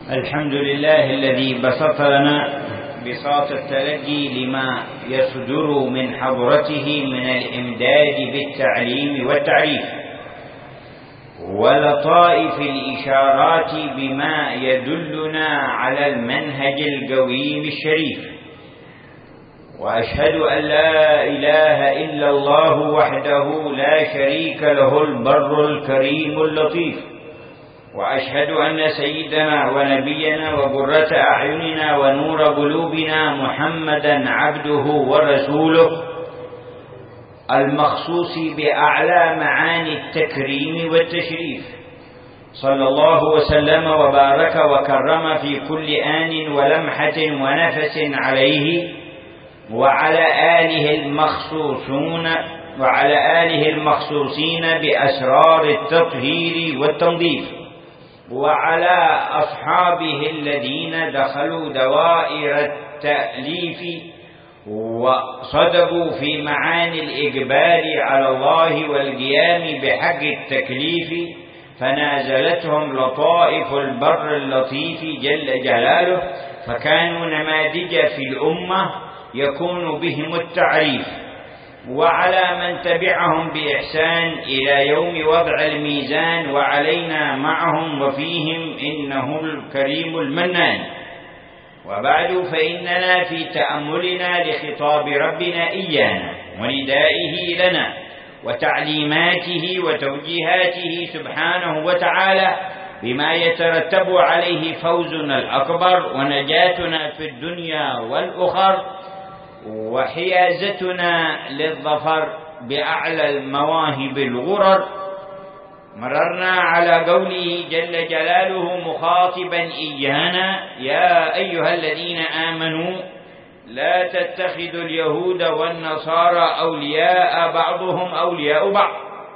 الحمد لله الذي بسط لنا بساط التلقي لما يصدر من حضرته من الإمداد بالتعليم والتعريف ولطائف الإشارات بما يدلنا على المنهج القويم الشريف. وأشهد أن لا إله إلا الله وحده لا شريك له البر الكريم اللطيف. وأشهد أن سيدنا ونبينا وقرة أعيننا ونور قلوبنا محمدا عبده ورسوله المخصوص بأعلى معاني التكريم والتشريف، صلى الله وسلم وبارك وكرم في كل آن ولمحة ونفس عليه وعلى آله المخصوصين بأسرار التطهير والتنظيف، وعلى أصحابه الذين دخلوا دوائر التأليف وصدقوا في معاني الإقبال على الله والقيام بحق التكليف، فنازلتهم لطائف البر اللطيف جل جلاله، فكانوا نماذج في الأمة يكون بهم التعريف. وعلى من تبعهم بإحسان إلى يوم وضع الميزان، وعلينا معهم وفيهم إنه الكريم المنان. وبعد، فإننا في تأملنا لخطاب ربنا إيانا وندائه لنا وتعليماته وتوجيهاته سبحانه وتعالى بما يترتب عليه فوزنا الأكبر ونجاتنا في الدنيا والأخر وحيازتنا للظفر بأعلى المواهب الغرر، مررنا على قوله جل جلاله مخاطبا إيانا: يا أيها الذين آمنوا لا تتخذوا اليهود والنصارى أولياء بعضهم أولياء بعض.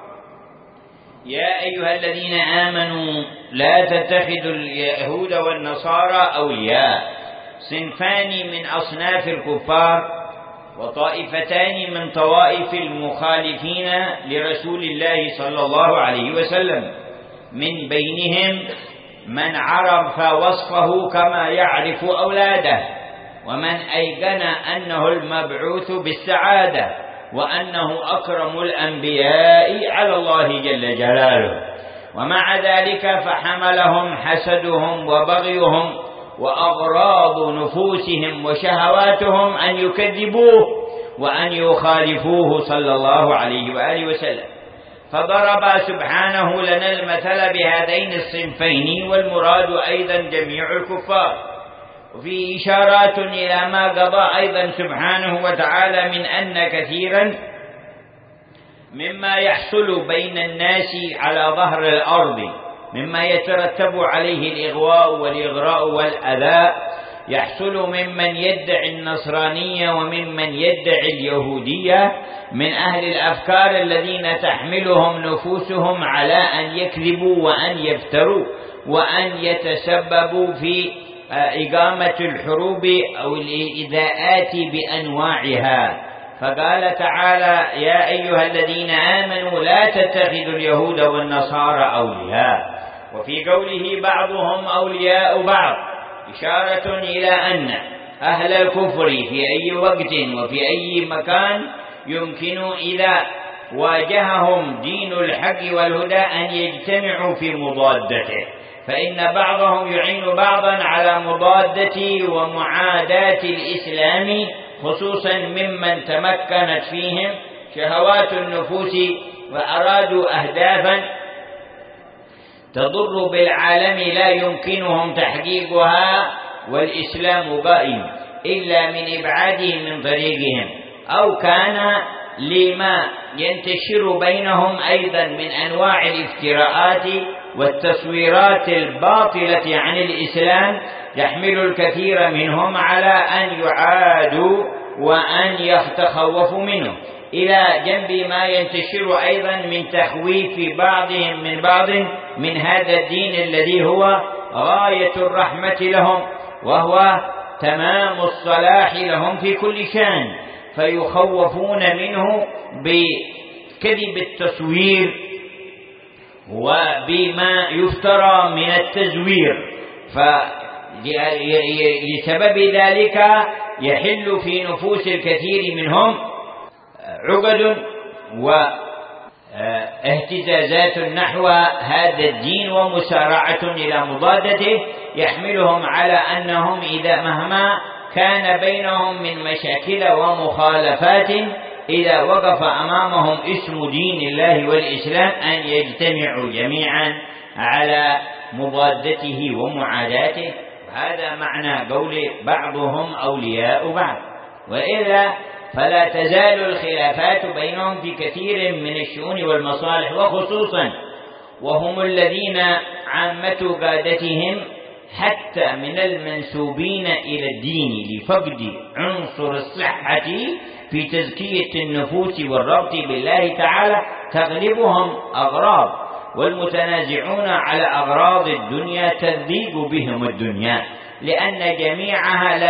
يا أيها الذين آمنوا لا تتخذوا اليهود والنصارى أولياء، صنفان من أصناف الكفار وطائفتان من طوائف المخالفين لرسول الله صلى الله عليه وسلم، من بينهم من عرف وصفه كما يعرف أولاده، ومن أيقن أنه المبعوث بالسعادة وأنه أكرم الأنبياء على الله جل جلاله. ومع ذلك فحملهم حسدهم وبغيهم وأغراض نفوسهم وشهواتهم أن يكذبوه وأن يخالفوه صلى الله عليه وآله وسلم، فضرب سبحانه لنا المثل بهذين الصنفين، والمراد أيضا جميع الكفار. وفي إشارات إلى ما قضى أيضا سبحانه وتعالى من أن كثيرا مما يحصل بين الناس على ظهر الأرض مما يترتب عليه الإغواء والإغراء والأذى يحصل ممن يدعي النصرانية وممن يدعي اليهودية من أهل الأفكار الذين تحملهم نفوسهم على أن يكذبوا وأن يفتروا وأن يتسببوا في إقامة الحروب أو الإيذاءات بأنواعها. فقال تعالى: يا أيها الذين آمنوا لا تتخذوا اليهود والنصارى أولياء. وفي قوله بعضهم أولياء بعض إشارة إلى أن أهل الكفر في أي وقت وفي أي مكان يمكن إذا واجههم دين الحق والهدى أن يجتمعوا في مضادته، فإن بعضهم يعين بعضا على مضادة ومعاداة الإسلام، خصوصا ممن تمكنت فيهم شهوات النفوس وأرادوا أهدافا تضر بالعالم لا يمكنهم تحقيقها، والإسلام قائم إلا من إبعادهم من طريقهم، أو كان لما ينتشر بينهم أيضا من أنواع الافتراءات والتصويرات الباطلة عن الإسلام يحمل الكثير منهم على أن يعادوا وأن يتخوفوا منه، إلى جنب ما ينتشر أيضا من تخويف بعضهم من بعض من هذا الدين الذي هو غاية الرحمة لهم وهو تمام الصلاح لهم في كل شان، فيخوفون منه بكذب التصوير وبما يفترى من التزوير فلسبب ذلك يحل في نفوس الكثير منهم عقد واهتزازات نحو هذا الدين ومسارعة إلى مضادته، يحملهم على أنهم إذا مهما كان بينهم من مشاكل ومخالفات إذا وقف أمامهم اسم دين الله والإسلام أن يجتمعوا جميعا على مضادته ومعاداته. هذا معنى قول بعضهم أولياء بعض، وإلا فلا تزال الخلافات بينهم في كثير من الشؤون والمصالح، وخصوصا وهم الذين عامة قادتهم حتى من المنسوبين إلى الدين لفقد عنصر الصحة في تزكية النفوس والربط بالله تعالى تغلبهم أغراض، والمتنازعون على أغراض الدنيا تضيق بهم الدنيا، لأن جميعها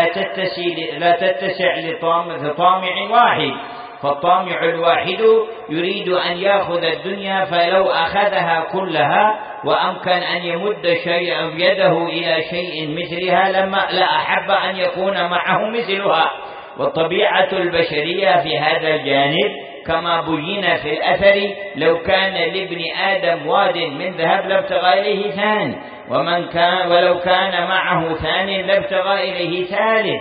لا تتسع لطامع واحد، فالطامع الواحد يريد أن يأخذ الدنيا، فلو أخذها كلها وأمكن أن يمد يده إلى شيء مثلها لا أحب أن يكون معه مثلها. والطبيعة البشرية في هذا الجانب كما بين في الأثر لو كان لابن آدم واد من ذهب لابتغى إليه ثان، ولو كان معه ثان لابتغى إليه ثالث،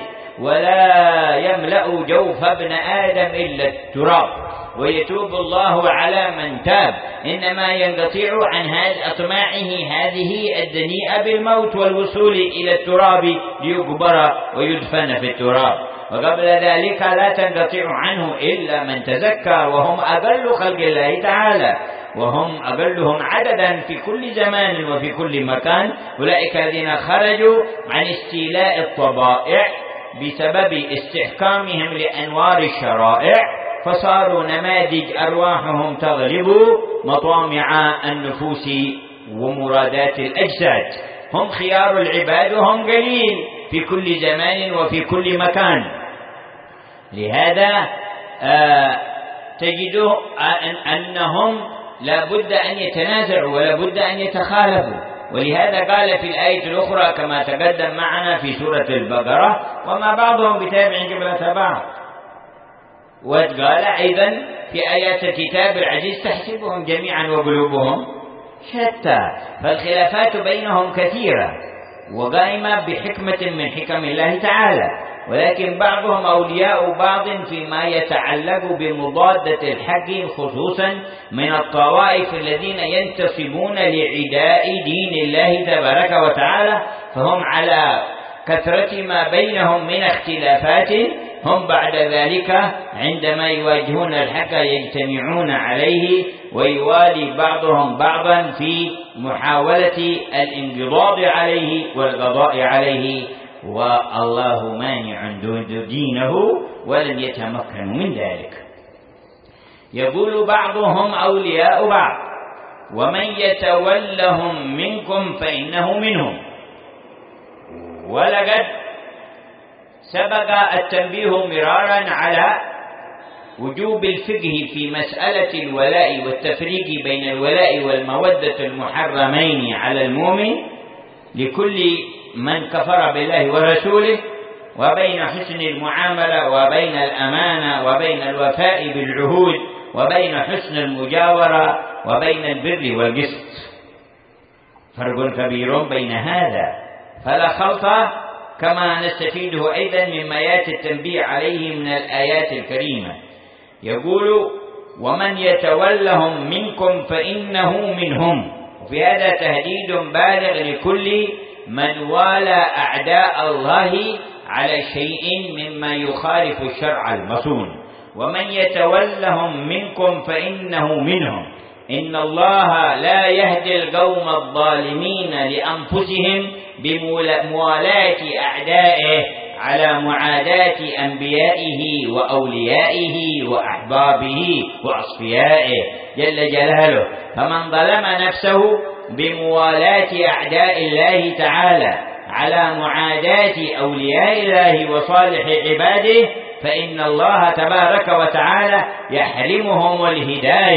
ولا يملأ جوف ابن آدم إلا التراب، ويتوب الله على من تاب، إنما ينقطع عن أطماعه هذه الدنيئة بالموت والوصول إلى التراب ليقبر ويدفن في التراب، وقبل ذلك لا تنقطع عنه إلا من تذكر، وهم أقل خلق الله تعالى، وهم أقلهم عددا في كل زمان وفي كل مكان. أولئك الذين خرجوا عن استيلاء الطبائع بسبب استحكامهم لأنوار الشرائع، فصاروا نماذج أرواحهم تغلب مطامع النفوس ومرادات الأجساد. هم خيار العباد وهم قليل في كل زمان وفي كل مكان. لهذا تجد أنهم لا بد أن يتنازعوا ولا بد أن يتخالفوا، ولهذا قال في الآية الأخرى كما تقدم معنا في سورة البقرة: وما بعضهم بتابع قبلة بعض. وقال أيضا في آيات الكتاب العزيز: تحسبهم جميعا وقلوبهم شتى. فالخلافات بينهم كثيرة وقائمة بحكمة من حكم الله تعالى، ولكن بعضهم أولياء بعض فيما يتعلق بمضادة الحق، خصوصا من الطوائف الذين ينتصبون لعداء دين الله تبارك وتعالى، فهم على كثرة ما بينهم من اختلافات، هم بعد ذلك عندما يواجهون الحق يجتمعون عليه، ويوالي بعضهم بعضا في محاولة الانقضاض عليه والقضاء عليه، والله مانع دينه ولن يتمكنوا من ذلك. يقول بعضهم أولياء بعض: ومن يتولهم منكم فإنه منهم. ولقد سبق التنبيه مرارا على وجوب الفقه في مسألة الولاء والتفريق بين الولاء والمودة المحرمين على المؤمن لكل من كفر بالله ورسوله، وبين حسن المعاملة وبين الأمانة وبين الوفاء بالعهود وبين حسن المجاورة وبين البر والقسط. فرق كبير بين هذا، فلا خلط، كما نستفيده أيضا مما ياتي التنبيه عليه من الآيات الكريمة. يقول: ومن يتولهم منكم فإنه منهم. وفي هذا تهديد بالغ لكل من والى أعداء الله على شيء مما يخالف الشرع المصون. ومن يتولهم منكم فإنه منهم. إن الله لا يهدي القوم الظالمين لأنفسهم بموالاة أعدائه على معاداة أنبيائه وأوليائه وأحبابه وأصفيائه جل جلاله. فمن ظلم نفسه بموالاة أعداء الله تعالى على معاداة أولياء الله وصالح عباده، فإن الله تبارك وتعالى يحرمهم الهداية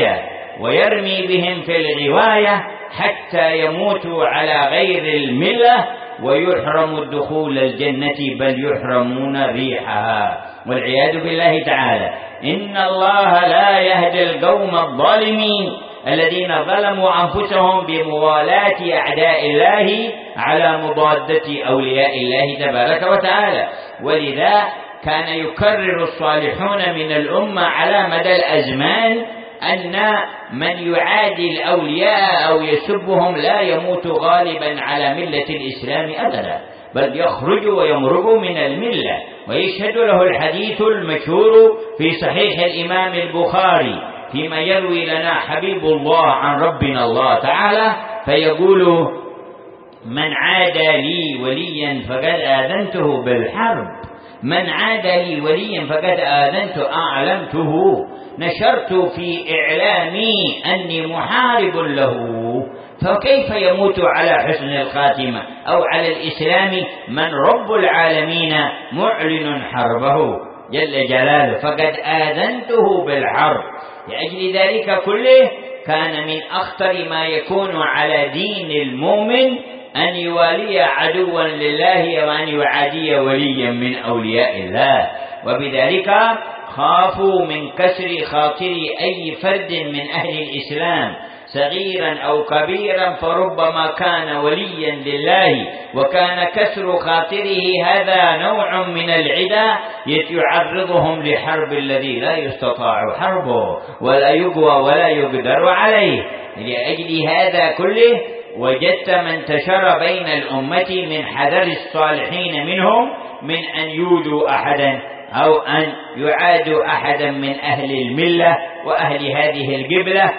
ويرمي بهم في الغواية حتى يموتوا على غير الملة ويحرموا الدخول الجنة بل يحرمون ريحها، والعياذ بالله تعالى. إن الله لا يهدي القوم الظالمين الذين ظلموا أنفسهم بموالاة أعداء الله على مضادة أولياء الله تبارك وتعالى. ولذا كان يكرر الصالحون من الأمة على مدى الأزمان أن من يعادي الأولياء أو يسبهم لا يموت غالبا على ملة الإسلام أبدا، بل يخرج ويمرق من الملة. ويشهد له الحديث المشهور في صحيح الإمام البخاري فيما يروي لنا حبيب الله عن ربنا الله تعالى فيقول: من عادى لي وليا فقد آذنته بالحرب، من عادى لي وليا فقد أعلمته، نشرت في إعلامي أني محارب له. فكيف يموت على حسن الخاتمة أو على الإسلام من رب العالمين معلن حربه جل جلاله؟ فقد آذنته بالحرب. لأجل ذلك كله كان من أخطر ما يكون على دين المؤمن أن يوالي عدوا لله وأن يعادي وليا من أولياء الله. وبذلك خافوا من كسر خاطر أي فرد من أهل الإسلام صغيرا أو كبيرا، فربما كان وليا لله وكان كسر خاطره هذا نوع من العدا يعرضهم لحرب الذي لا يستطاع حربه ولا يقوى ولا يقدر عليه. لأجل هذا كله وجدت من انتشر بين الأمة من حذر الصالحين منهم من أن يودوا أحدا أو أن يعادوا أحدا من أهل الملة وأهل هذه القبلة.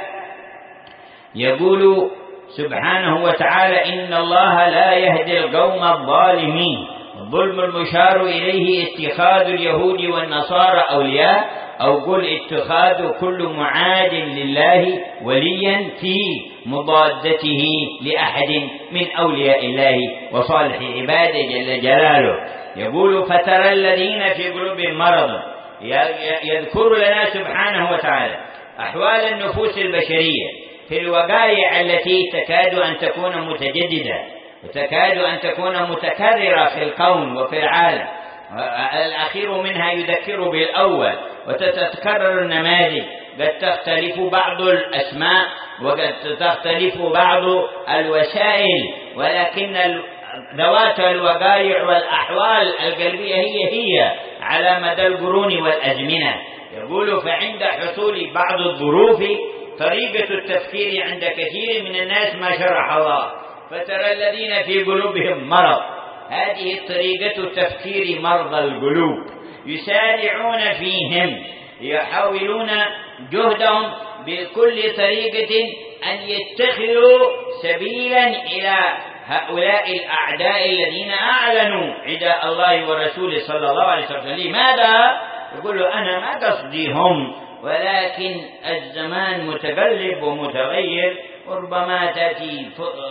يقول سبحانه وتعالى: إن الله لا يهدي القوم الظالمين. الظلم المشار إليه اتخاذ اليهود والنصارى أولياء، أو قل اتخاذ كل معاد لله وليا في مضادته لأحد من أولياء الله وصالح عباده جل جلاله. يقول: فترى الذين في قلوبهم مرض. يذكر لنا سبحانه وتعالى أحوال النفوس البشرية في الوقائع التي تكاد أن تكون متجددة وتكاد أن تكون متكررة في الكون وفي العالم. الأخير منها يذكر بالأول، وتتكرر النماذج، قد تختلف بعض الأسماء وقد تختلف بعض الوسائل، ولكن ذوات الوقائع والأحوال القلبية هي على مدى القرون والأزمنة. يقول: فعند حصول بعض الظروف طريقة التفكير عند كثير من الناس ما شرح الله، فترى الذين في قلوبهم مرض. هذه طريقة التفكير مرضى القلوب، يسارعون فيهم، يحاولون جهدهم بكل طريقة أن يتخذوا سبيلا إلى هؤلاء الأعداء الذين أعلنوا عداء الله ورسوله صلى الله عليه وسلم. لماذا؟ يقولوا: أنا ما قصديهم، ولكن الزمان متقلب ومتغير، وربما تأتي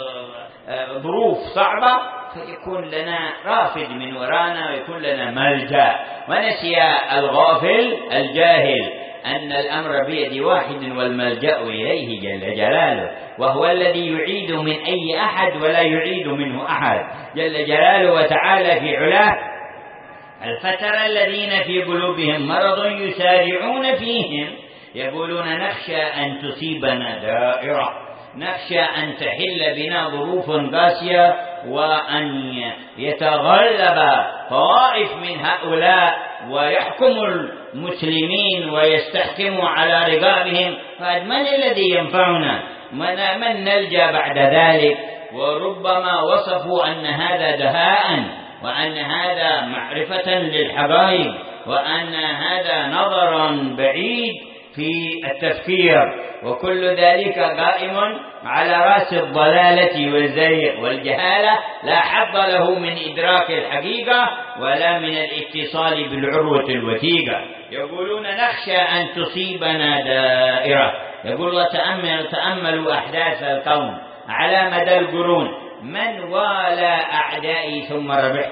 ظروف صعبة فيكون لنا رافد من ورانا ويكون لنا ملجأ. ونسي الغافل الجاهل أن الأمر بيد واحد والملجأ إليه جل جلاله، وهو الذي يعيد من أي أحد ولا يعيد منه أحد جل جلاله وتعالى في علاه. الفترة الذين في قلوبهم مرض يسارعون فيهم، يقولون: نخشى أن تصيبنا دائرة، نخشى أن تحل بنا ظروف قاسية وأن يتغلب طائف من هؤلاء ويحكم المسلمين ويستحكموا على رقابهم، فمن الذي ينفعنا؟ من نلجأ بعد ذلك؟ وربما وصفوا أن هذا دهاء، وأن هذا معرفة للحقائق، وأن هذا نظرا بعيد في التفكير، وكل ذلك قائم على رأس الضلالة والزيغ والجهالة، لا حظ له من إدراك الحقيقة ولا من الاتصال بالعروة الوثيقة. يقولون: نخشى أن تصيبنا دائرة. يقول: تأملوا أحداث الكون على مدى القرون، من والى أعدائي ثم ربح،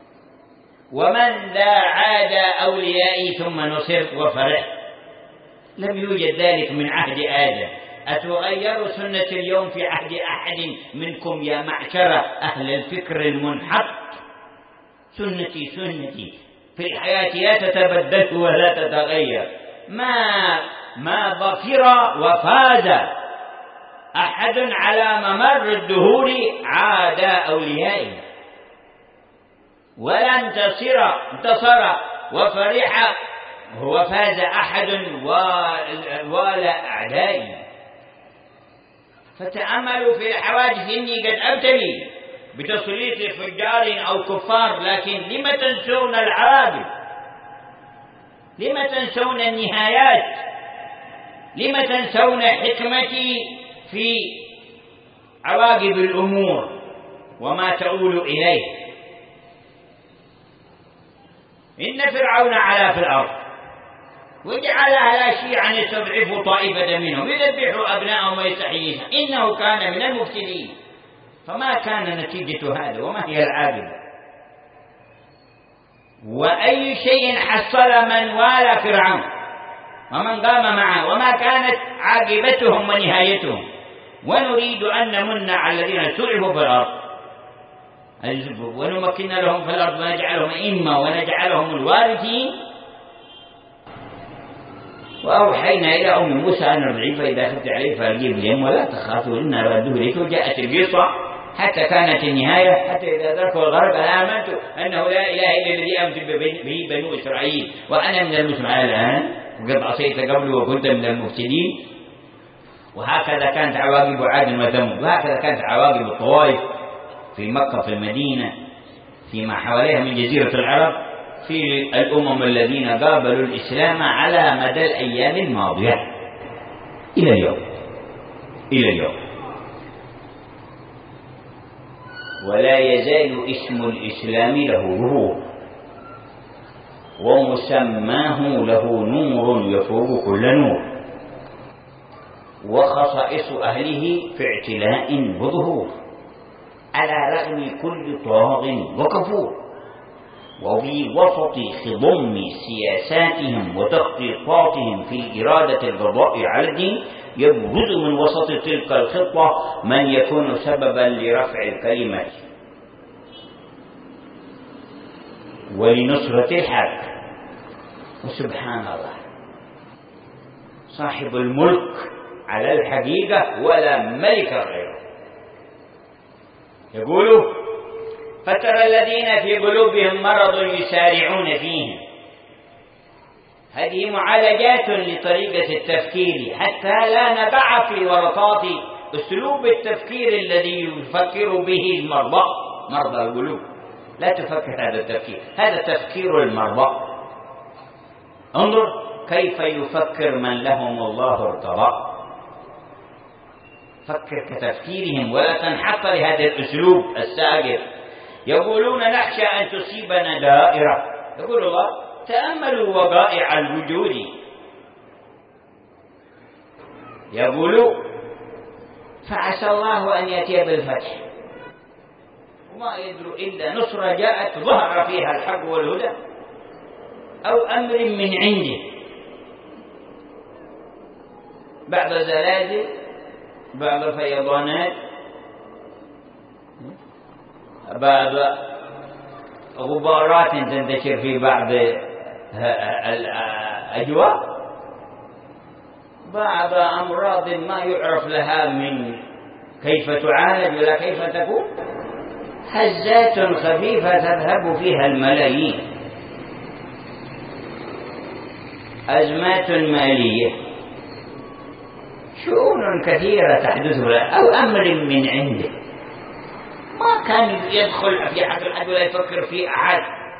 ومن ذا عاد أوليائي ثم نصر وفرح. لم يوجد ذلك من عهد آدم. أتغير سنة اليوم في عهد أحد منكم يا معشر أهل الفكر المنحط؟ سنتي سنتي في الحياة لا تتبدل ولا تتغير. ما ظفر وفاز أحد على ممر الدهور عاد أوليائه، ولا انتصر وفرح وفاز أحد ولا أعدائي. فتأملوا في الحوادث. إني قد أبتلي بتسليط فجار أو كفار، لكن لم تنسون العواقب؟ لم تنسون النهايات؟ لم تنسون حكمتي في عواقب الأمور وما تؤول إليه؟ إن فرعون علا في الأرض وجعل أهلها شيعا يستضعف طائفة منهم يذبح أبناءهم ويستحيي، إنه كان من المفسدين. فما كان نتيجة هذا وما هي العاقبة؟ وأي شيء حصل من والى فرعون ومن قام معه، وما كانت عاقبتهم ونهايتهم؟ ونريد أن نمن على الذين استضعفوا في الأرض ونمكن لهم في الأرض ونجعلهم أئمة ونجعلهم الوارثين. وأوحينا إلى أم موسى أن ارضعيه فإذا خفت عليه فألقيه باليم ولا تخافوا إنا ردوه إليك. وجاءت القصة حتى كانت النهاية، حتى إذا أدركوا الغرب آمنت أنه لا إله إلا الذي آمنت به بنو إسرائيل وأنا من المسلمين الآن وقد عصيت قبل وكنت من المفسدين. وهكذا كانت عواقب عاد وثمود، وهكذا كانت عواقب الطوائف في مكة في المدينة فيما حواليها من جزيرة العرب في الأمم الذين قابلوا الإسلام على مدى الأيام الماضية إلى اليوم. ولا يزال اسم الإسلام له ظهور ومسماه له نور يفوق كل نور، وخصائص أهله في اعتلاء وظهور على رغم كل طاغ وكفور، وفي وسط خضم سياساتهم وتخطيطاتهم في إرادة القضاء على الدين يبرز من وسط تلك الخطة من يكون سببا لرفع الكلمة ولنصرة الحق. وسبحان الله، صاحب الملك على الحقيقة ولا ملك غيره. يقول فترى الذين في قلوبهم مرض يسارعون فيه. هذه معالجات لطريقة التفكير حتى لا نبع في ورطات أسلوب التفكير الذي يفكر به مرضى القلوب. لا تفكر هذا التفكير، هذا تفكير المرضى. انظر كيف يفكر من لهم الله ارتضى. فكر كتفكيرهم ولا تنحط لهذا الأسلوب الساقط. يقولون نخشى أن تصيبنا دائرة. يقول الله تأملوا وقائع الوجود. يقول فعسى الله أن يأتي بالفتح وما يدرو إلا نصرة جاءت ظهر فيها الحق والهدى أو أمر من عنده. بعض زلازل، بعض فيضانات، بعض غبارات تنتشر في بعض الأجواء، بعض أمراض ما يعرف لها من كيف تعالج ولا كيف تكون، هزات خفيفة تذهب فيها الملايين، أزمات مالية، شؤون كثيرة تحدث له أو أمر من عنده. ما كان يدخل في حق الأحد ولا يفكر في أحد،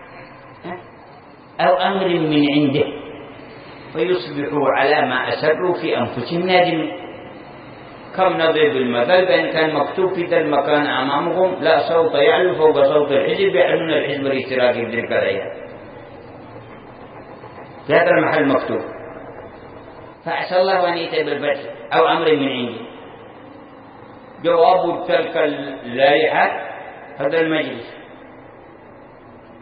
أو أمر من عنده فيصبحوا على ما أسروا في أنفسهم نادمين. كم نضرب المثل بأن كان مكتوب في ذا المكان أمامهم لا صوت يعلو فوق صوت الحزب يعلنون الحزب الاشتراكي بتلك الأيام، في هذا المحل مكتوب. فعسى الله أن يأتي بالفتح أو أمر من عنده. جواب تلك اللائحة هذا المجلس.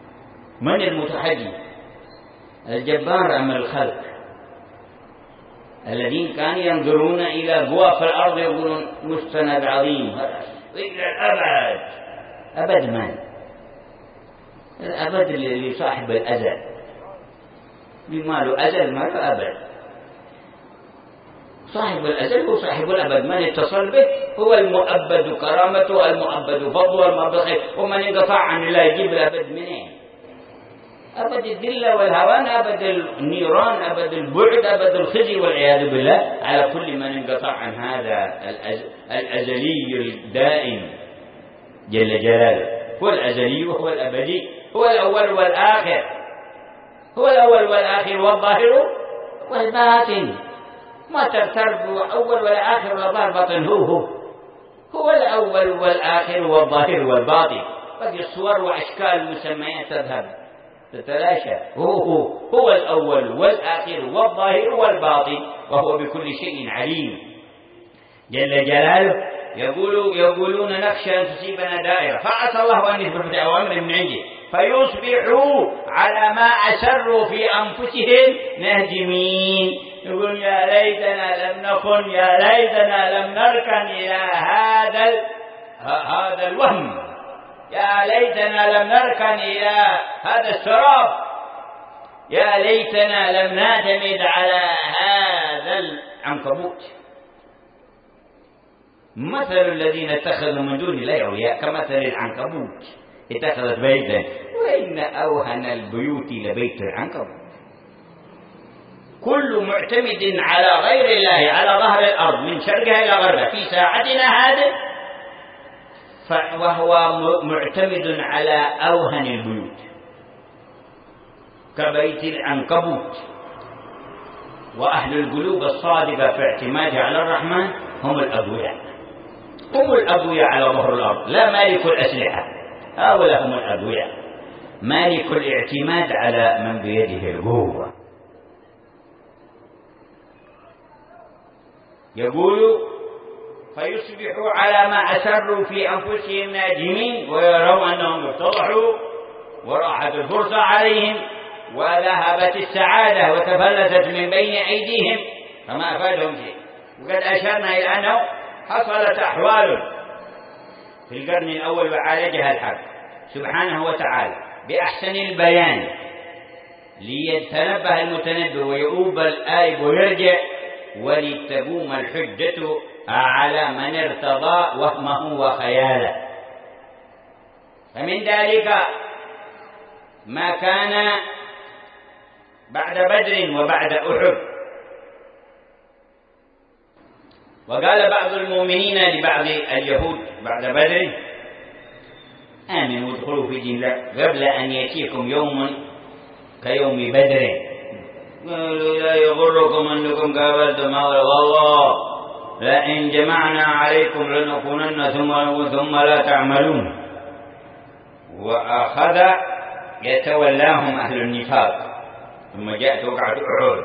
من المتحدي؟ الجبار أم الخلق؟ الذين كانوا ينظرون إلى قوى في الأرض يقولون مستند عظيم إلى الأبد. أبد من؟ الأبد اللي صاحب الأزل، بما له أزل ما له أبد. صاحب الأزل هو صاحب الأبد، من اتصل به هو المؤبد كرامته، المؤبد فضله، المؤبد خير. ومن انقطع عن الله يجيب الأبد منين؟ أبد الذلة والهوان، أبد النيران، أبد البعد، أبد الخزي والعياذ بالله على كل من انقطع عن هذا الأزلي الدائم جل جلاله. هو الأزلي وهو الأبدي، هو الأول والآخر، هو الأول والآخر والظاهر والباطن. ما ترتب أول ولا آخر ولا ظاهر باطن، هو الأول والآخر والظاهر والباطن. باقي الصور وأشكال مسميات تذهب تتلاشى. هو الأول والآخر والظاهر والباطن، وهو بكل شيء عليم جل جلاله. يقولون نخشى أن تصيبنا دائرة فعسى الله أن يثبت أوامر من عنده فيصبحوا على ما أسروا في أنفسهم نادمين. يقول يا ليتنا لم نكن، يا ليتنا لم نركن إلى هذا الوهم، يا ليتنا لم نركن إلى هذا السراب، يا ليتنا لم نعتمد على هذا العنكبوت. مثل الذين اتخذوا من دون الله أولياء كمثل العنكبوت اتخذت بيتا وإن أوهن البيوت لبيت العنكبوت. كل معتمد على غير الله على ظهر الأرض من شرقها إلى غربها في ساعتنا هذه وهو معتمد على أوهن البيوت كبيت العنكبوت. وأهل القلوب الصادقة في اعتمادها على الرحمن هم الأقوياء، هم الأقوياء على ظهر الأرض، لا مالك الأسلحة، هؤلاء هم الأقوياء. مالك الاعتماد على من بيده القوة. يقول فيصبحوا على ما أسروا في أنفسهم نادمين ويروا أنهم اتضحوا وراحت الفرصة عليهم وذهبت السعادة وتفلتت من بين أيديهم فما أفادهم شيء. وقد أشرنا إلى أنه حصلت أحوال في القرن الأول وعالجها الحق سبحانه وتعالى بأحسن البيان ليتنبه المتنبه ويؤوب الآيب ويرجع ولتقوم الحجة على من ارتضى وهمه وخياله. فمن ذلك ما كان بعد بدر وبعد أحد. وقال بعض المؤمنين لبعض اليهود بعد بدر آمنوا وادخلوا في دين الله قبل أن يأتيكم يوم كيوم بدر. قالوا لا يغركم أنكم قابلتم هؤلاء والله لئن جمعنا عليكم لنكونن ثم لا تعملون. وأخذ يتولاهم أهل النفاق ثم جاءت وقعة أحد.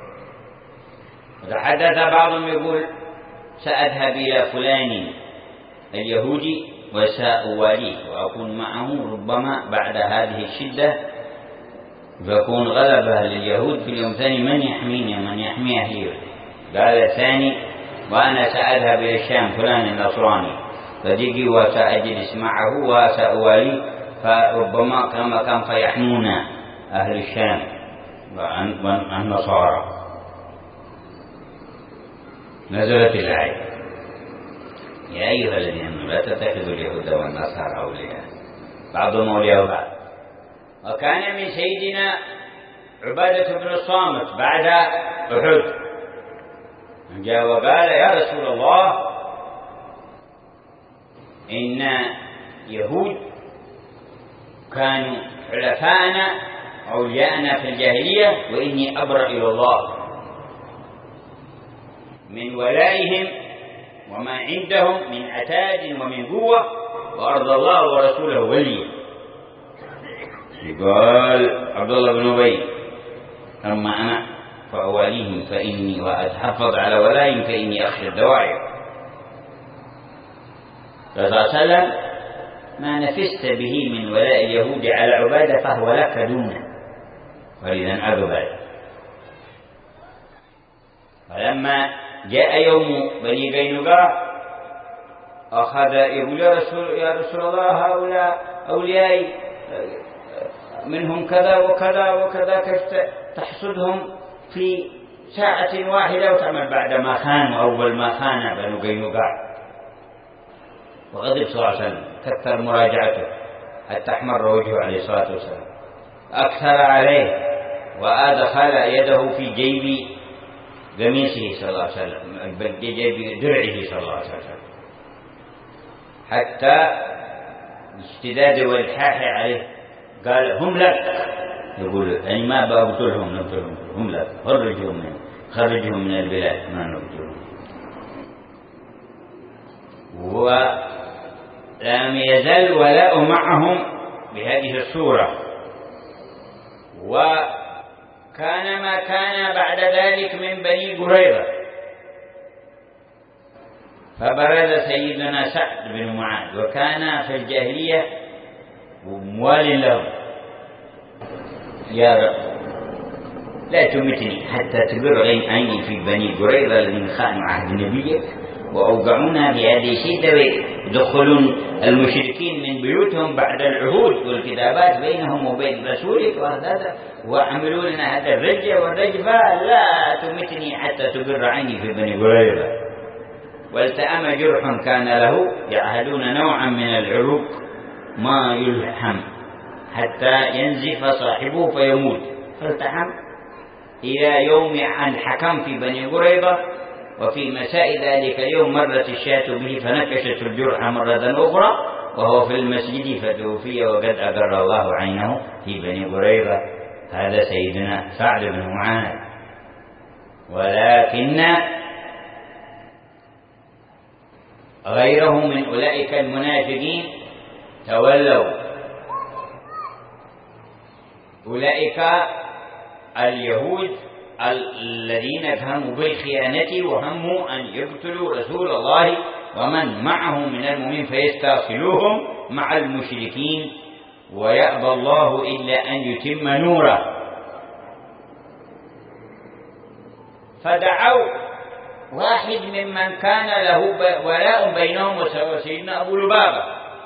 وتحدث بعضهم يقول سأذهب إلى فلان اليهودي وسأواليه وأكون معه ربما بعد هذه الشدة فيكون غلبة لليهود في اليوم الثاني من يحميني من يحمي أهلي. قال الثاني وأنا سأذهب إلى الشام فلان النصراني فجئي وسأجلس معه وسأواليه فربما كما كان فيحمون أهل الشام والنصارى. نزلت الآية يا أيها الذين آمنوا لا تتخذوا اليهود والنصارى أولياء بعضهم أولياء بعض. وكان من سيدنا عبادة بن الصامت بعد أحد جاء وقال يا رسول الله إن يهود كانوا حلفاءنا أولياءنا في الجاهلية وإني أبرأ إلى الله من ولائهم وما عندهم من عتاد ومن قوة وأرض الله ورسوله وليا. قال عبد الله بن أبي أما أنا فأواليهم فإني وأتحفظ على ولائهم فإني أخشى الدواعي. صلى الله عليه وسلم ما نفست به من ولاء اليهود على عبادة فهو لك دونه ولذا أقبل. فلما جاء يوم بني قينقاع أخذ يقول يا رسول الله هؤلاء أوليائي منهم كذا وكذا وكذا، كيف تحصدهم في ساعة واحدة وتعمل بعد ما خانوا أول ما خان بنو قينقاع. وغضب صلى الله عليه وسلم، كثر مراجعته حتى احمر وجهه عليه الصلاة والسلام، أكثر عليه وأدخل يده في جيب قميصه صلى الله عليه وسلم، جيب درعه صلى الله عليه وسلم، حتى اشتداد والحاح عليه قال هم لك، يقول يعني ما بقتلهم نقتلهم، هم لك، خرجهم من البلاد ما نقتلهم. ولم يزل ولاء معهم بهذه الصورة. وكان ما كان بعد ذلك من بني قريظة، فبرز سيدنا سعد بن معاذ وكان في الجاهلية موال لهم، يا رب لا تمتني حتى تقر عيني في بني قريظة الذين خانوا عهد نبيك وأوقعونا بهذه الشدة ويدخلون المشركين من بيوتهم بعد العهود والكتابات بينهم وبين رسولك وعملوا لنا هذا الرجة والرجفة، لا تمتني حتى تقر عيني في بني قريظة. والتأم جرح كان له يعهدون نوعا من العروق ما يلحم حتى ينزف صاحبه فيموت، فالتحم إلى يوم أن حكم في بني قريظة. وفي مساء ذلك اليوم مرت الشاة به فنكشت الجرح مرة أخرى وهو في المسجد فتوفي وقد أقر الله عينه في بني قريظة. هذا سيدنا سعد بن معاذ. ولكن غيره من أولئك المنافقين تولوا، أولئك اليهود الذين هموا بالخيانة وهموا أن يقتلوا رسول الله ومن معه من المؤمنين فيستاصلوهم مع المشركين، ويأبى الله إلا أن يتم نوره. فدعوا واحد ممن كان له ولاء بينهم وسيدنا أبو لبابة،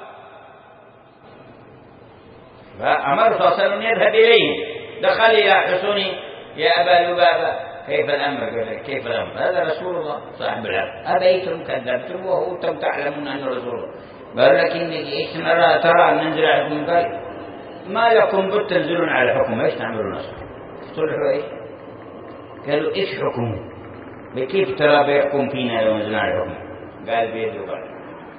فأمر صلى الله عليه وسلم يذهب إليه، دخل إلى حصونه يا أبا لبابة كيف الأمر؟ قال كيف الأمر؟ هذا رسول الله صاحب الحق، أبيتم كذبتم وأنتم تعلمون أنه رسول الله. قال لكن إيش ترى أن ننزل عليكم؟ قال ما لكم بد تنزلون على حكم، إيش تعملون أصلا؟ صلحوا إيش؟ قالوا إيش حكم؟ بكيف ترى بيحكم فينا لو نزلنا على حكم؟ قال بيده قال.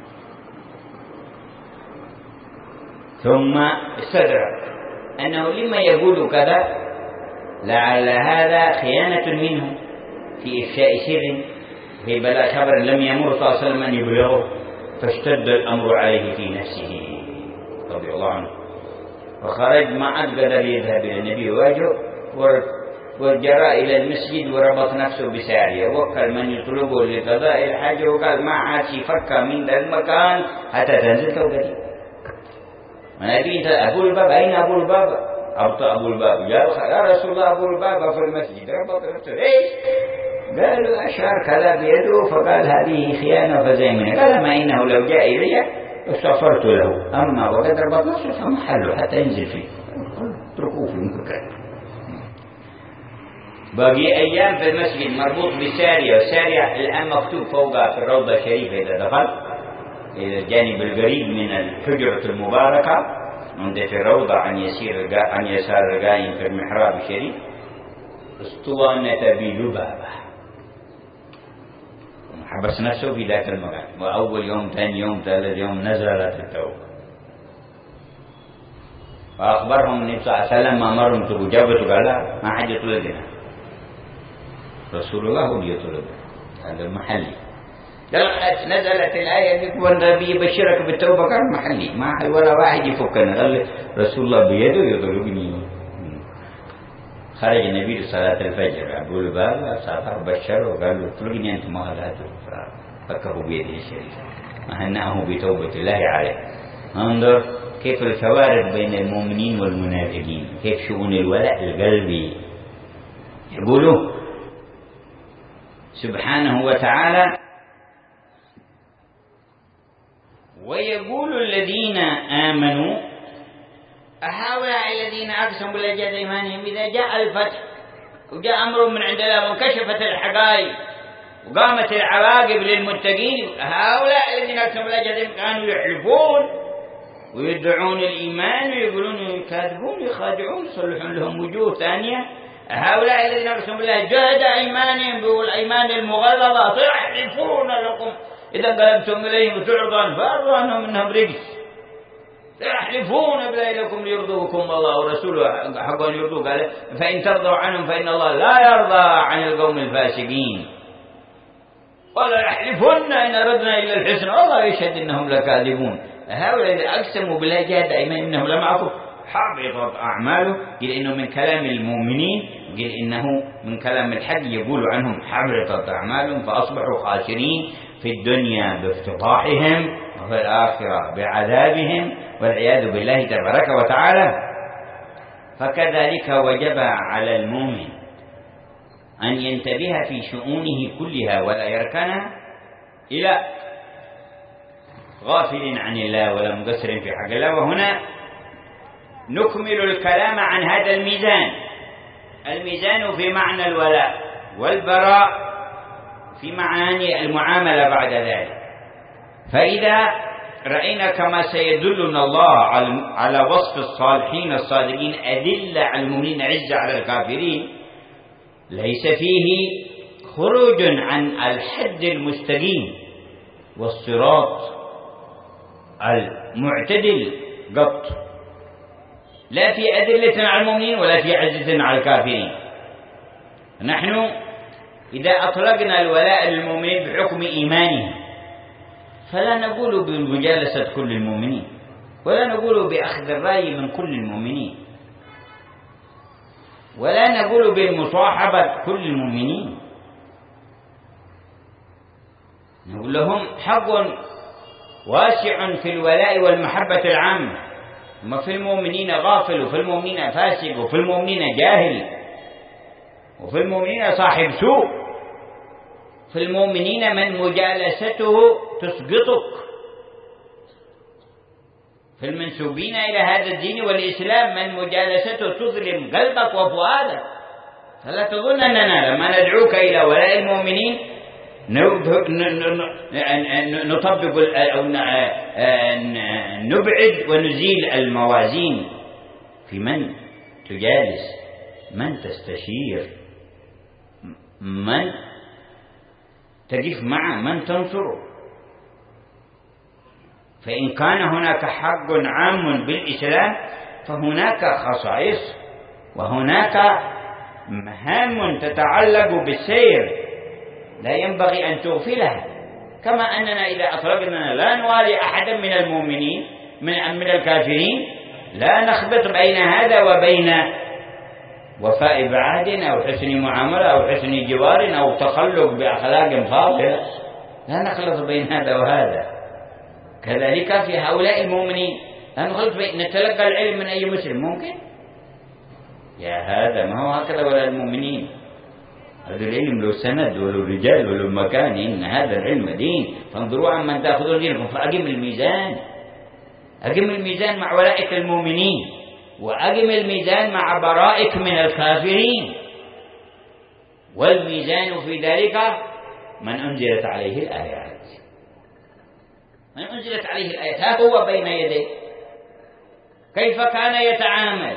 ثم استدرك أنه لما يقول كذا لعل هذا خيانة منه في إفشاء سر في بلاء خبر لم يمر صلى الله عليه وسلم أن يبلغه، فاشتد الأمر عليه في نفسه رضي الله عنه، وخرج ما عاد قدر يذهب إلى النبي وواجهه، وجرى إلى المسجد وربط نفسه بسارية، وكل من يطلبه لقضاء الحاجة وقال ما عاد يفك من ذا المكان حتى تنزل توبتي. ونبي أبو الباب أين أبو الباب؟ أبطأ أبو الباب يا رسول الله أبو الباب في المسجد، ربط نفسه إيش؟ قالوا أشار كذا بيده فقال هذه خيانة فزيمنة، قال ما إنه لو جاء إلي استغفرت له، أما وقد ربط نفسه فمحله حتى ينزل فيه، اتركوه في المكان. باقي أيام في المسجد مربوط بسارية، والسارية الآن مكتوب فوقها في الروضة الشريفة إذا دخل إلى الجانب القريب من الحجرة المباركة عند في الروضة عن يسار القائم في المحراب الشريف اسطوانة بلبابة، حبس نفسه في ذاك المكان. وأول يوم ثاني يوم ثالث يوم نزلت التوبة، فأخبرهم النبي صلى الله عليه وسلم ما مرهم تبو جابته، قال ما حد يطلبنا، رسول الله هو اللي يطلب، هذا المحلي. نزلت الآية والنبي يبشرك بالتوبة، قال محلي ما حد ولا واحد يفكنا، قال رسول الله بيده يطلبني. خرج النبي لصلاة الفجر، أبو لبابة سافر بشر وقال له اطلبني أنت ما لا فكه بيده الشريف، وهنأه بتوبة الله عليه. انظر كيف الفوارق بين المؤمنين والمنافقين، كيف شؤون الولاء القلبي. يقولوا سبحانه وتعالى. ويقول الذين آمنوا هؤلاء الذين أقسموا بالله جهد أيمانهم إذا جاء الفتح وجاء أمر من عند الله وانكشفت الحقائق وقامت العواقب للمتقين، هؤلاء الذين أقسموا بالله جهد أيمانهم كانوا يحلفون ويدعون الإيمان ويقولون يكاذبون يخادعون يصلحون لهم وجوه ثانية. هؤلاء الذين أقسموا بالله جهد أيمانهم بالأيمان المغلظة يحلفون لكم إذا انقلبتم إليهم وتعرضوا فأرضوا عنهم إنهم رجس، يحلفون بالله لكم ليرضوكم الله ورسوله حق أن يرضوك، قال فإن ترضوا عنهم فإن الله لا يرضى عن القوم الفاسقين، ولا يحلفن إن أردنا إلا الحسن والله يشهد إنهم لكاذبون. هؤلاء إذا أقسموا بالله جهد أيمانهم إنهم لمعكم حبطت أعماله. قيل إنه من كلام المؤمنين، قيل إنه من كلام الحق يقول عنهم حبطت أعمالهم فأصبحوا خاسرين في الدنيا بافتضاحهم وفي الآخرة بعذابهم والعياذ بالله تبارك وتعالى. فكذلك وجب على المؤمن أن ينتبه في شؤونه كلها ولا يركن إلى غافل عن الله ولا مقصر في حق الله. وهنا نكمل الكلام عن هذا الميزان. الميزان في معنى الولاء والبراء في معاني المعاملة بعد ذلك. فإذا رأينا كما سيدلنا الله على وصف الصالحين الصادقين أدلة على المؤمنين عزة على الكافرين، ليس فيه خروج عن الحد المستقيم والصراط المعتدل قط، لا في أدلة على المؤمنين ولا في عزة على الكافرين. نحن إذا أطلقنا الولاء للمؤمنين بحكم إيمانهم فلا نقول بمجالسة كل المؤمنين ولا نقول بأخذ الرأي من كل المؤمنين ولا نقول بالمصاحبة كل المؤمنين. نقول لهم حق واسع في الولاء والمحبة العامة، ما في المؤمنين غافل وفي المؤمنين فاسق وفي المؤمنين جاهل وفي المؤمنين صاحب سوء، في المؤمنين من مجالسته تسقطك، في المنسوبين إلى هذا الدين والإسلام من مجالسته تظلم قلبك وفؤادك. فلا تظن أننا لما ندعوك إلى ولاء المؤمنين نطبق أو نبعد ونزيل الموازين في من تجالس، من تستشير، من تقف معه، من تنصره. فإن كان هناك حق عام بالإسلام فهناك خصائص وهناك مهام تتعلق بالسير لا ينبغي أن تغفلها. كما أننا إذا أطلقنا لا نوالي أحدا من المؤمنين من الكافرين لا نخبط بين هذا وبين وفاء بعهد أو حسن معاملة أو حسن جوار أو تخلق بأخلاق فاضلة، لا نخلط بين هذا وهذا. كذلك في هؤلاء المؤمنين لا نخلط بين نتلقى العلم من أي مسلم ممكن؟ يا هذا ما هو هكذا ولا المؤمنين. هذا العلم له سند وله رجال وله مكان، إن هذا العلم دين فانظروا عمن تأخذون دينكم. فأقم الميزان، أقم الميزان مع ولائك المؤمنين وأقم الميزان مع برائك من الكافرين. والميزان في ذلك من أنزلت عليه الآيات، من أنزلت عليه الآيات ها هو بين يديه كيف كان يتعامل،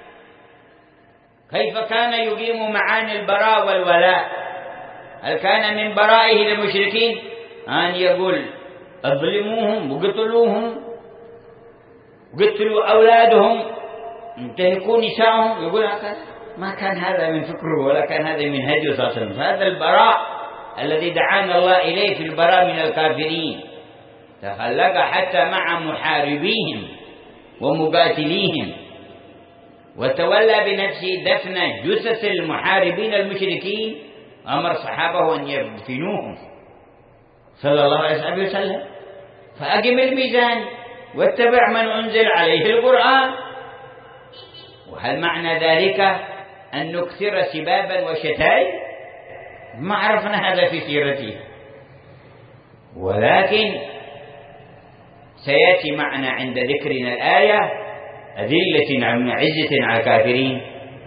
كيف كان يقيم معاني البراء والولاء. هل كان من برائه للمشركين أن يقول اظلموهم وقتلوهم وقتلوا أولادهم انتهكوا نساءهم؟ يقول هكذا؟ ما كان هذا من فكره ولا كان هذا من هديه صلى الله عليه وسلم. فهذا البراء الذي دعانا الله إليه في البراء من الكافرين تخلق حتى مع محاربيهم ومقاتليهم، وتولى بنفسه دفن جثث المحاربين المشركين، أمر صحابه أن يدفنوهم صلى الله عليه وسلم. فأقم الميزان واتبع من أنزل عليه القرآن. وهل معنى ذلك أن نكثر سبابا وشتايم؟ ما عرفنا هذا في سيرته، ولكن سيأتي معنا عند ذكرنا الآية أذلة عزة على الكافرين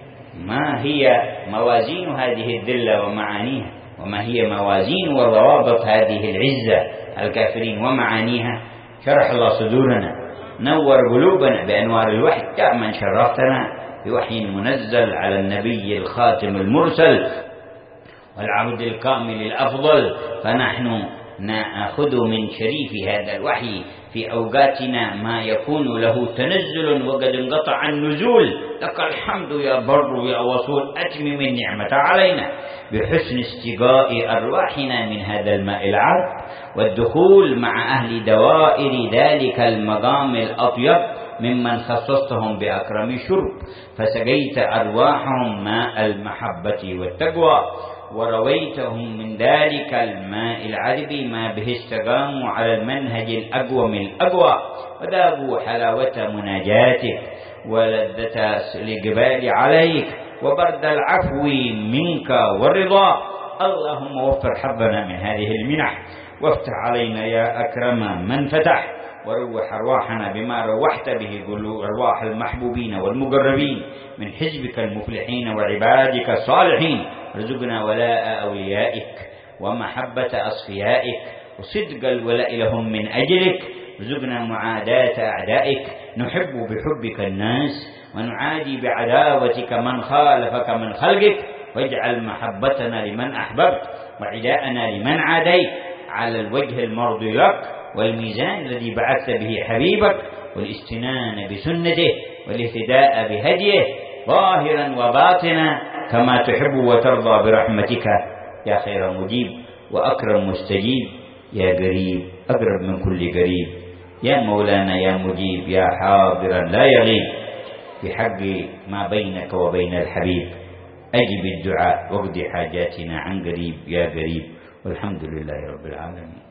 ما هي موازين هذه الذلة ومعانيها، وما هي موازين وضوابط هذه العزة على الكافرين ومعانيها. شرح الله صدورنا، نور قلوبنا بأنوار الوحي، كما شرفتنا بوحي منزل على النبي الخاتم المرسل والعبد الكامل الأفضل، فنحن نأخذ من شريف هذا الوحي في أوقاتنا ما يكون له تنزل وقد انقطع النزول. لك الحمد يا بر يا وصول، أتمم النعمة علينا بحسن استقاء أرواحنا من هذا الماء العذب والدخول مع أهل دوائر ذلك المقام الأطيب ممن خصصتهم بأكرم شرب، فسقيت أرواحهم ماء المحبة والتقوى، ورويتهم من ذلك الماء العذب ما به استقاموا على المنهج الأقوم الأقوى، وذاقوا حلاوة مناجاتك ولذة الإقبال عليك وبرد العفو منك والرضا. اللهم وفر حظنا من هذه المنح، وافتح علينا يا أكرم من فتح، وروح أرواحنا بما روحت به أرواح المحبوبين والمقربين من حزبك المفلحين وعبادك الصالحين. ارزقنا ولاء أوليائك ومحبة أصفيائك وصدق الولاء لهم من أجلك. ارزقنا معاداة أعدائك، نحب بحبك الناس ونعادي بعداوتك من خالفك من خلقك، واجعل محبتنا لمن أحببت وعداءنا لمن عاديت على الوجه المرضي لك والميزان الذي بعثت به حبيبك، والاستنان بسنته والاهتداء بهديه ظاهرا وباطنا كما تحب وترضى برحمتك يا خير مجيب وأكرم مستجيب، يا قريب أقرب من كل قريب، يا مولانا يا مجيب، يا حاضرا لا يغيب، بحق ما بينك وبين الحبيب أجب الدعاء واقض حاجاتنا عن قريب يا قريب، والحمد لله رب العالمين.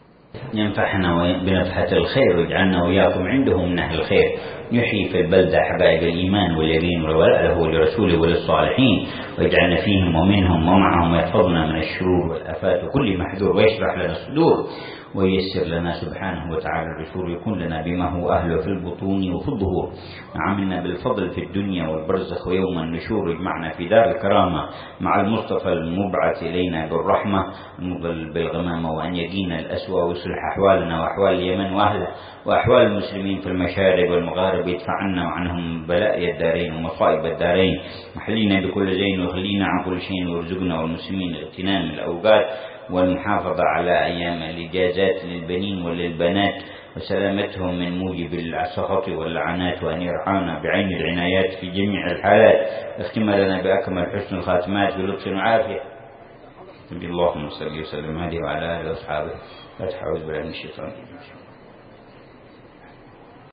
ينفعنا بنفحة الخير واجعلنا وإياكم عنده من أهل الخير، يحيي في البلدة حبائب الإيمان واليقين والولاء له ولرسوله وللصالحين، واجعلنا فيهم ومنهم ومعهم، ويحفظنا من الشرور والآفات وكل محذور، ويشرح لنا الصدور وييسر لنا سبحانه وتعالى الرسول، يكون لنا بما هو أهله في البطون وفي الظهور، وعملنا بالفضل في الدنيا والبرزخ ويوم النشور، اجمعنا في دار الكرامة مع المصطفى المبعث إلينا بالرحمة المضل بالغمامة، وأن يقينا الأسوأ ويصلح أحوالنا وأحوال اليمن وأهله وأحوال المسلمين في المشارق والمغارب، يدفع عنا وعنهم بلاء الدارين ومصائب الدارين، وحلينا بكل زين وخلينا عن كل شيء، وارزقنا والمسلمين اغتنام الأوقات والمحافظة على أيام الإجازات للبنين وللبنات وسلامتهم من موجب السخط واللعنات، وأن يرعانا بعين العنايات في جميع الحالات، واختم لنا بأكمل حسن الخاتمات بلطف وعافية. اللهم صل وسلم عليه وعلى آله وأصحابه. لا تحاول بالله من الشيطان.